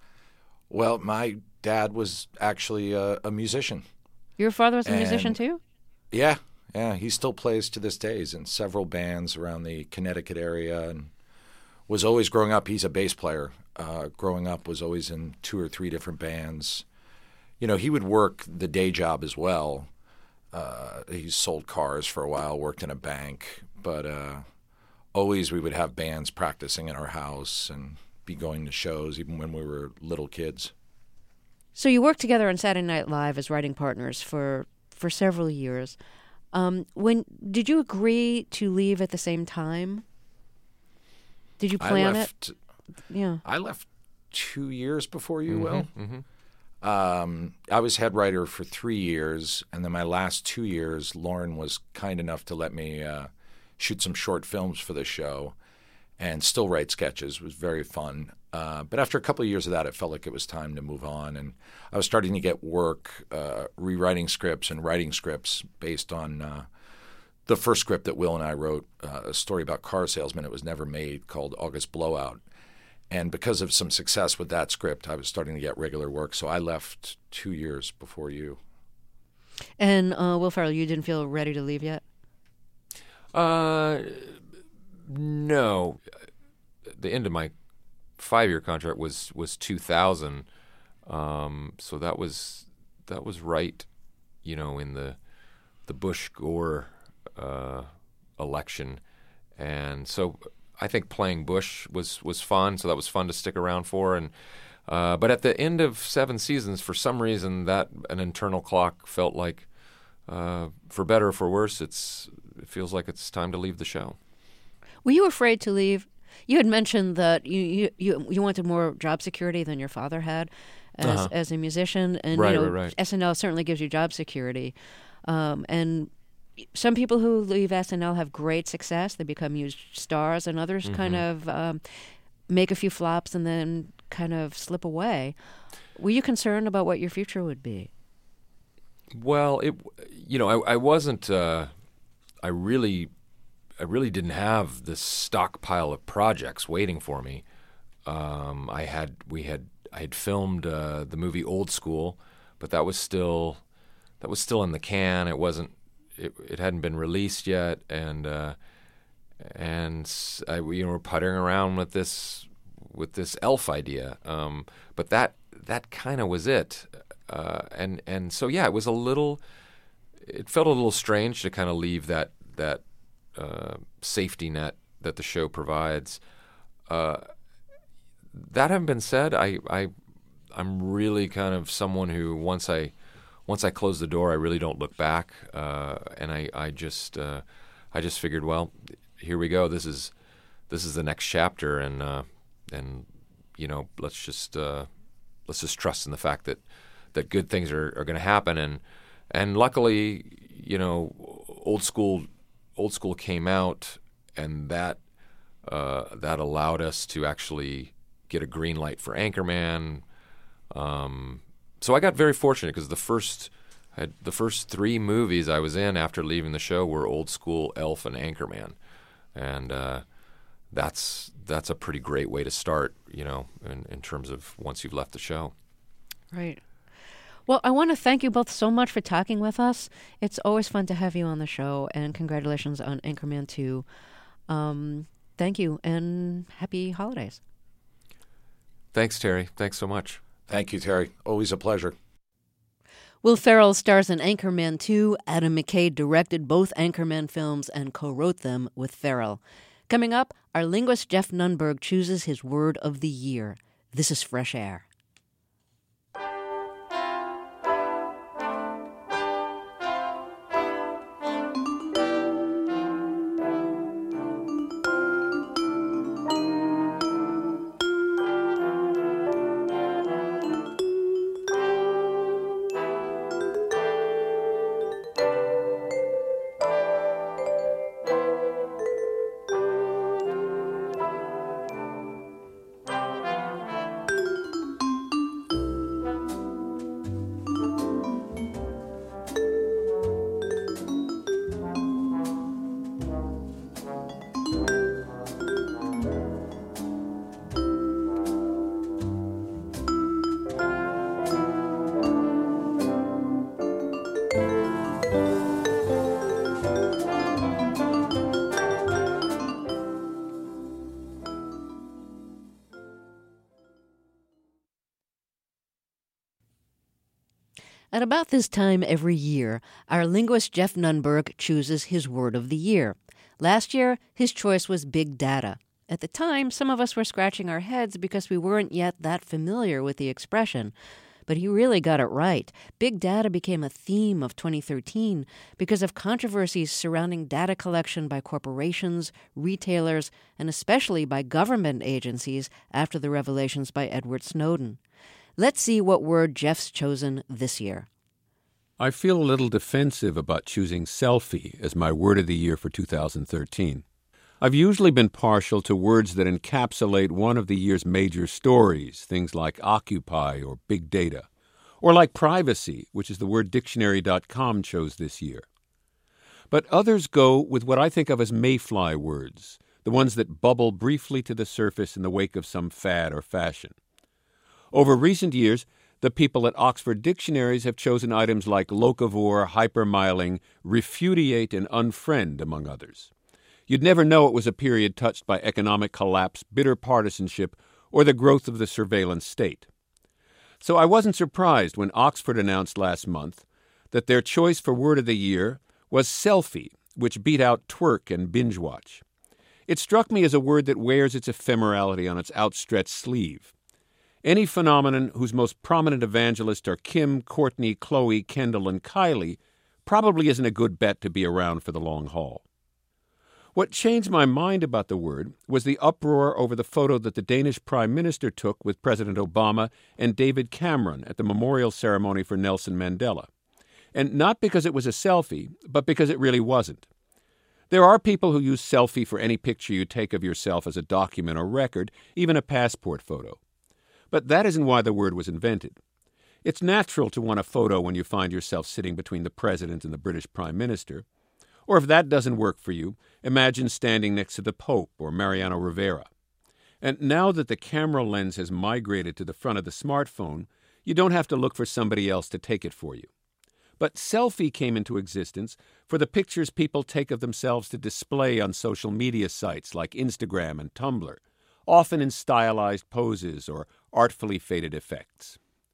Well, my dad was actually a, a musician. Your father was a and, musician too? Yeah, yeah. He still plays to this day. He's in several bands around the Connecticut area, and was always growing up. He's a bass player. Uh, growing up, was always in two or three different bands. You know, he would work the day job as well. Uh, he sold cars for a while, worked in a bank, but uh, always we would have bands practicing in our house and be going to shows, even when we were little kids. So you worked together on Saturday Night Live as writing partners for, for several years. Um, when did you agree to leave at the same time? Did you plan I left, it? Yeah. I left two years before you, Mm-hmm, Will. mm-hmm. Um, I was head writer for three years, and then my last two years, Lauren was kind enough to let me uh, shoot some short films for the show and still write sketches. It was very fun. Uh, but after a couple of years of that, it felt like it was time to move on. And I was starting to get work uh, rewriting scripts and writing scripts based on uh, the first script that Will and I wrote, uh, a story about car salesmen. It was never made, called August Blowout. And because of some success with that script, I was starting to get regular work. So I left two years before you. And uh, Will Ferrell, you didn't feel ready to leave yet? Uh, no. The end of my five-year contract was was two thousand, um, so that was that was right, you know, in the the Bush Gore uh, election, and so I think playing Bush was was fun. So that was fun to stick around for, and uh, but at the end of seven seasons, for some reason, that an internal clock felt like, uh, for better or for worse, it's it feels like it's time to leave the show. Were you afraid to leave? You had mentioned that you, you, you, you wanted more job security than your father had as, Uh-huh. as a musician. And Right, you know, right, right. S N L certainly gives you job security. Um, and some people who leave S N L have great success. They become huge stars, and others Mm-hmm. kind of um, make a few flops and then kind of slip away. Were you concerned about what your future would be? Well, it you know I, I wasn't. Uh, I really. I really didn't have this stockpile of projects waiting for me. Um, I had we had I had filmed uh, the movie Old School, but that was still that was still in the can. It wasn't it, it hadn't been released yet, and uh, and s- I, you know, we're puttering around with this with this Elf idea. Um, but that that kind of was it, uh, and and so yeah, it was a little. It felt a little strange to kind of leave that that. Uh, safety net that the show provides. Uh, that having been said, I, I, I'm really kind of someone who once I, once I close the door, I really don't look back. Uh, and I, I just, uh, I just figured, well, here we go. This is, this is the next chapter, and uh, and you know, let's just, uh, let's just trust in the fact that, that good things are, are going to happen. And, and luckily, you know, old school. Old School came out, and that uh, that allowed us to actually get a green light for Anchorman. Um, so I got very fortunate because the first I had, the first three movies I was in after leaving the show were Old School, Elf, and Anchorman, and uh, that's that's a pretty great way to start, you know, in, in terms of once you've left the show. Right. Well, I want to thank you both so much for talking with us. It's always fun to have you on the show, and congratulations on Anchorman two. Um, thank you, and happy holidays. Thanks, Terry. Thanks so much. Thank you, Terry. Always a pleasure. Will Ferrell stars in Anchorman two. Adam McKay directed both Anchorman films and co-wrote them with Ferrell. Coming up, our linguist Jeff Nunberg chooses his word of the year. This is Fresh Air. At about this time every year, our linguist Jeff Nunberg chooses his word of the year. Last year, his choice was big data. At the time, some of us were scratching our heads because we weren't yet that familiar with the expression. But he really got it right. Big data became a theme of twenty thirteen because of controversies surrounding data collection by corporations, retailers, and especially by government agencies after the revelations by Edward Snowden. Let's see what word Jeff's chosen this year. I feel a little defensive about choosing selfie as my word of the year for two thousand thirteen. I've usually been partial to words that encapsulate one of the year's major stories, things like Occupy or big data, or like privacy, which is the word dictionary dot com chose this year. But others go with what I think of as mayfly words, the ones that bubble briefly to the surface in the wake of some fad or fashion. Over recent years, the people at Oxford Dictionaries have chosen items like locavore, hypermiling, refudiate, and unfriend, among others. You'd never know it was a period touched by economic collapse, bitter partisanship, or the growth of the surveillance state. So I wasn't surprised when Oxford announced last month that their choice for word of the year was selfie, which beat out twerk and binge watch. It struck me as a word that wears its ephemerality on its outstretched sleeve. Any phenomenon whose most prominent evangelists are Kim, Courtney, Chloe, Kendall, and Kylie probably isn't a good bet to be around for the long haul. What changed my mind about the word was the uproar over the photo that the Danish Prime Minister took with President Obama and David Cameron at the memorial ceremony for Nelson Mandela. And not because it was a selfie, but because it really wasn't. There are people who use selfie for any picture you take of yourself as a document or record, even a passport photo. But that isn't why the word was invented. It's natural to want a photo when you find yourself sitting between the President and the British Prime Minister. Or if that doesn't work for you, imagine standing next to the Pope or Mariano Rivera. And now that the camera lens has migrated to the front of the smartphone, you don't have to look for somebody else to take it for you. But selfie came into existence for the pictures people take of themselves to display on social media sites like Instagram and Tumblr, often in stylized poses or artfully faded effects.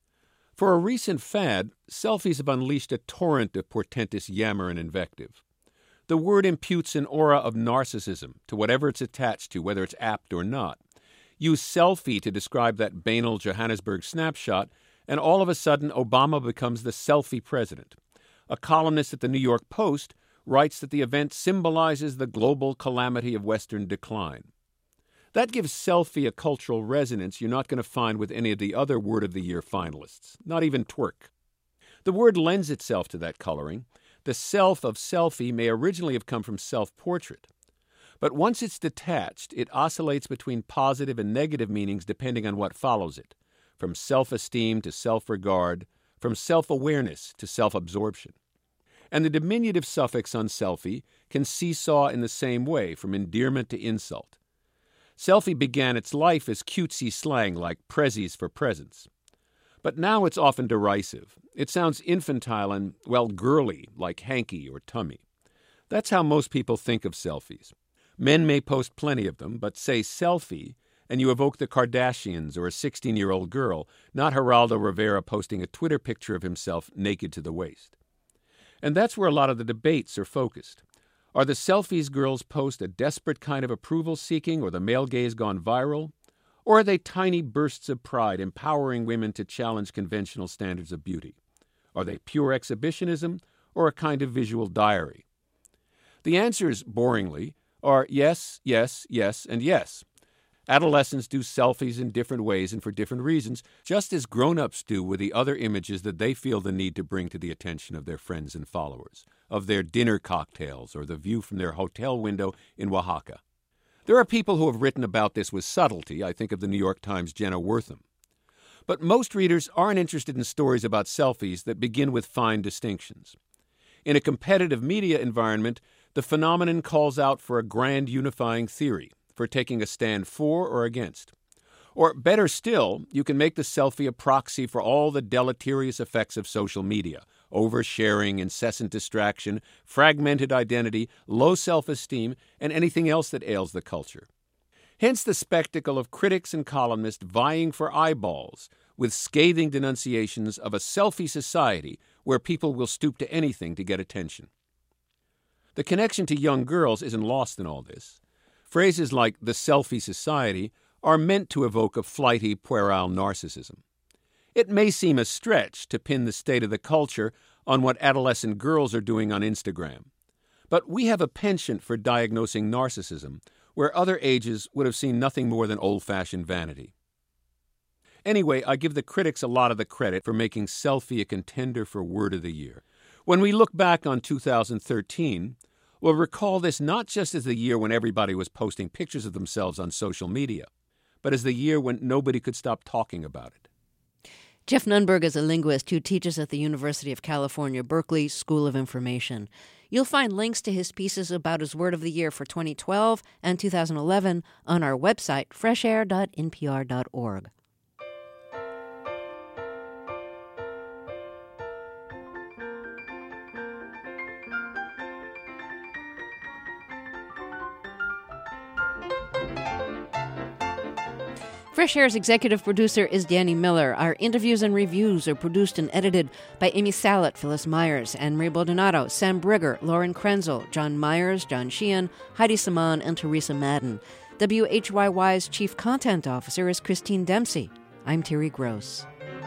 For a recent fad, selfies have unleashed a torrent of portentous yammer and invective. The word imputes an aura of narcissism to whatever it's attached to, whether it's apt or not. Use selfie to describe that banal Johannesburg snapshot, and all of a sudden Obama becomes the selfie president. A columnist at the New York Post writes that the event symbolizes the global calamity of Western decline. That gives selfie a cultural resonance you're not going to find with any of the other Word of the Year finalists, not even twerk. The word lends itself to that coloring. The self of selfie may originally have come from self-portrait. But once it's detached, it oscillates between positive and negative meanings depending on what follows it, from self-esteem to self-regard, from self-awareness to self-absorption. And the diminutive suffix on selfie can seesaw in the same way, from endearment to insult. Selfie began its life as cutesy slang like prezzies for presents. But now it's often derisive. It sounds infantile and, well, girly, like hanky or tummy. That's how most people think of selfies. Men may post plenty of them, but say selfie, and you evoke the Kardashians or a sixteen-year-old girl, not Geraldo Rivera posting a Twitter picture of himself naked to the waist. And that's where a lot of the debates are focused. Are the selfies girls post a desperate kind of approval-seeking or the male gaze gone viral? Or are they tiny bursts of pride empowering women to challenge conventional standards of beauty? Are they pure exhibitionism or a kind of visual diary? The answers, boringly, are yes, yes, yes, and yes. Adolescents do selfies in different ways and for different reasons, just as grown-ups do with the other images that they feel the need to bring to the attention of their friends and followers, of their dinner cocktails or the view from their hotel window in Oaxaca. There are people who have written about this with subtlety. I think of the New York Times' Jenna Wortham. But most readers aren't interested in stories about selfies that begin with fine distinctions. In a competitive media environment, the phenomenon calls out for a grand unifying theory, for taking a stand for or against. Or better still, you can make the selfie a proxy for all the deleterious effects of social media: oversharing, incessant distraction, fragmented identity, low self-esteem, and anything else that ails the culture. Hence the spectacle of critics and columnists vying for eyeballs with scathing denunciations of a selfie society where people will stoop to anything to get attention. The connection to young girls isn't lost in all this. Phrases like the selfie society are meant to evoke a flighty, puerile narcissism. It may seem a stretch to pin the state of the culture on what adolescent girls are doing on Instagram. But we have a penchant for diagnosing narcissism, where other ages would have seen nothing more than old-fashioned vanity. Anyway, I give the critics a lot of the credit for making Selfie a contender for Word of the Year. When we look back on two thousand thirteen, we'll recall this not just as the year when everybody was posting pictures of themselves on social media, but as the year when nobody could stop talking about it. Jeff Nunberg is a linguist who teaches at the University of California, Berkeley School of Information. You'll find links to his pieces about his Word of the Year for twenty twelve and two thousand eleven on our website, fresh air dot n p r dot org. Fresh Air's executive producer is Danny Miller. Our interviews and reviews are produced and edited by Amy Salet, Phyllis Myers, Anne-Marie Baldonado, Sam Brigger, Lauren Krenzel, John Myers, John Sheehan, Heidi Saman, and Teresa Madden. W H Y Y's chief content officer is Christine Dempsey. I'm Terry Gross.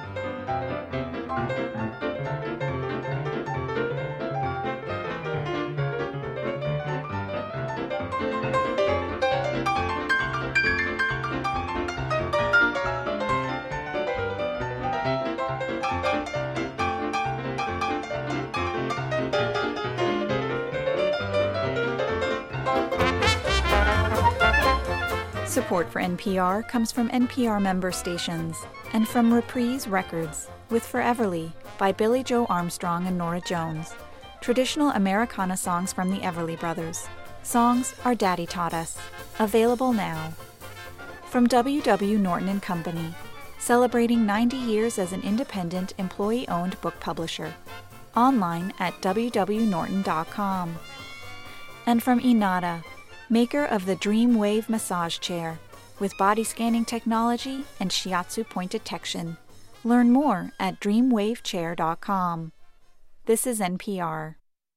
Support for N P R comes from N P R member stations and from Reprise Records with Foreverly by Billy Joe Armstrong and Norah Jones. Traditional Americana songs from the Everly Brothers. Songs Our Daddy Taught Us. Available now. From W W. Norton and Company, celebrating ninety years as an independent, employee-owned book publisher. Online at w w norton dot com. And from Inada, maker of the Dreamwave massage chair, with body scanning technology and shiatsu point detection. Learn more at dreamwave chair dot com. This is N P R.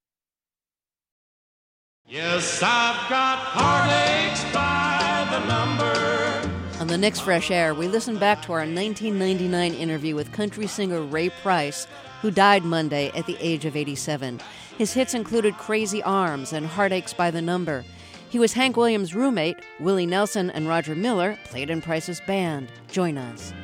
Yes, I've got heartaches by the number. On the next Fresh Air, we listen back to our nineteen ninety-nine interview with country singer Ray Price, who died Monday at the age of eighty-seven. His hits included Crazy Arms and Heartaches by the Number. He was Hank Williams' roommate. Willie Nelson and Roger Miller played in Price's band. Join us.